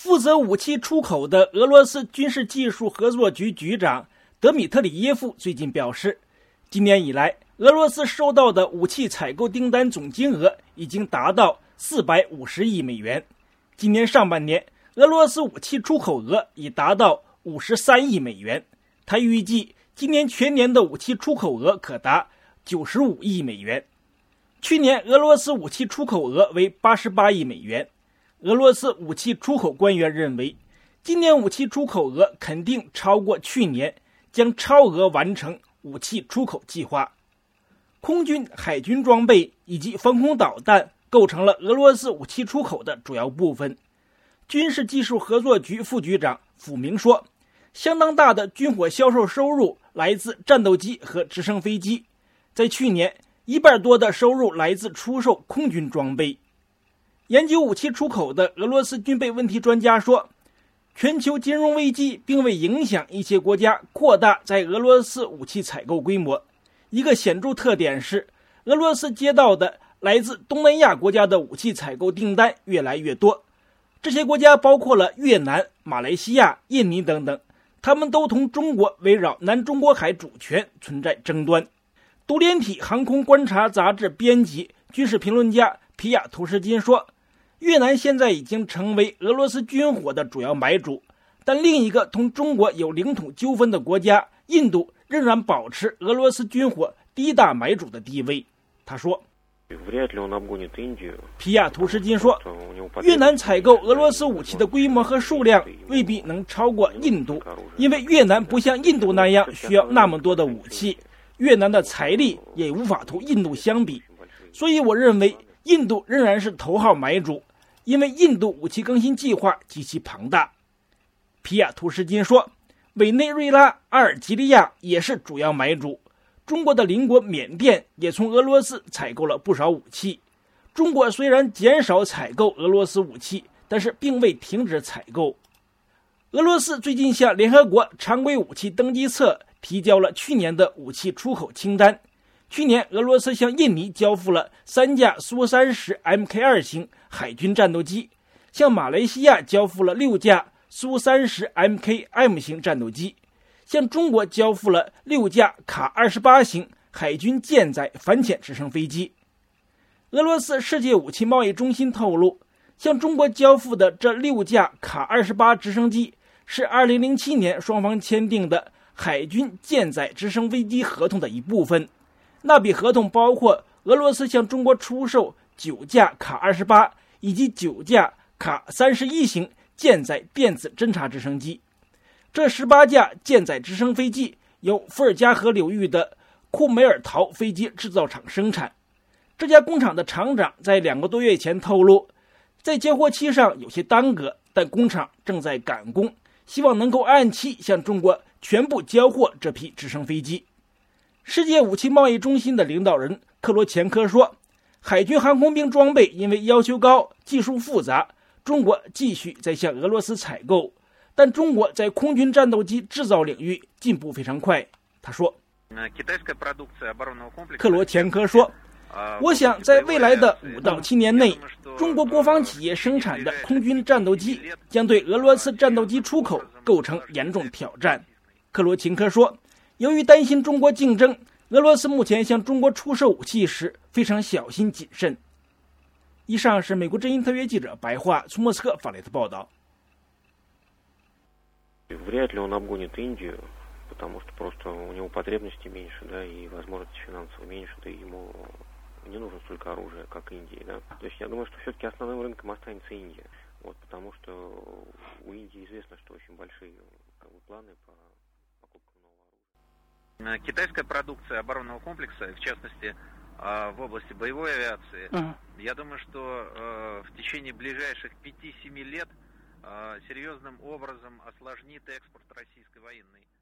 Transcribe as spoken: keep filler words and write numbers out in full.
负责武器出口的俄罗斯军事技术合作局局长德米特里耶夫最近表示，今年以来，俄罗斯收到的武器采购订单总金额已经达到四百五十亿美元。今年上半年，俄罗斯武器出口额已达到五十三亿美元。他预计今年全年的武器出口额可达九十五亿美元。去年俄罗斯武器出口额为八十八亿美元。俄罗斯武器出口官员认为，今年武器出口额肯定超过去年，将超额完成武器出口计划。空军、海军装备以及防空导弹构成了俄罗斯武器出口的主要部分。军事技术合作局副局长傅明说，相当大的军火销售收入来自战斗机和直升飞机，在去年，一半多的收入来自出售空军装备。研究武器出口的俄罗斯军备问题专家说，全球金融危机并未影响一些国家扩大在俄罗斯武器采购规模。一个显著特点是，俄罗斯接到的来自东南亚国家的武器采购订单越来越多。这些国家包括了越南、马来西亚、印尼等等，他们都同中国围绕南中国海主权存在争端。独联体航空观察杂志编辑、军事评论家皮亚图什金说，越南现在已经成为俄罗斯军火的主要买主，但另一个同中国有领土纠纷的国家印度仍然保持俄罗斯军火第一大买主的地位。他说，皮亚图什金说，越南采购俄罗斯武器的规模和数量未必能超过印度，因为越南不像印度那样需要那么多的武器，越南的财力也无法同印度相比，所以我认为印度仍然是头号买主，因为印度武器更新计划极其庞大。皮亚图什金说，委内瑞拉、阿尔及利亚也是主要买主，中国的邻国缅甸也从俄罗斯采购了不少武器。中国虽然减少采购俄罗斯武器，但是并未停止采购。俄罗斯最近向联合国常规武器登记册提交了去年的武器出口清单。去年，俄罗斯向印尼交付了三架苏三十 M K 二 型海军战斗机，向马来西亚交付了六架苏三十 M K M 型战斗机，向中国交付了六架卡二十八型海军舰载反潜直升飞机。俄罗斯世界武器贸易中心透露，向中国交付的这六架卡二十八直升机是二零零七年双方签订的海军舰载直升飞机合同的一部分。那笔合同包括俄罗斯向中国出售九架卡二十八以及九架卡三十一型舰载电子侦察直升机。这十八架舰载直升飞机由伏尔加河流域的库梅尔陶飞机制造厂生产。这家工厂的厂长在两个多月前透露，在交货期上有些耽搁，但工厂正在赶工，希望能够按期向中国全部交货这批直升飞机。世界武器贸易中心的领导人克罗前科说，海军航空兵装备因为要求高、技术复杂，中国继续在向俄罗斯采购，但中国在空军战斗机制造领域进步非常快。他说，克罗前科说，我想在未来的五到七年内，中国国防企业生产的空军战斗机将对俄罗斯战斗机出口构成严重挑战。克罗琴科说，由于担心中国竞争，俄罗斯目前向中国出售武器时非常小心谨慎。以上是美国之音特约记者白桦从莫斯科发来的报道。 Вряд ли он обгонит Индию, потому что просто у него потребности меньше, да, и возможности финансово меньше, да, и ему не нужно столько оружия, как Индии, да. То есть я думаю, что все-таки основным рынком останется Индия, вот, потому что у Индии известно, что очень большие как бы, планы по покупке нового оружия. Китайская продукция оборонного комплекса, в частности, в области боевой авиации, uh-huh. я думаю, что в течение ближайших пяти-семи лет серьезным образом осложнит экспорт российской военной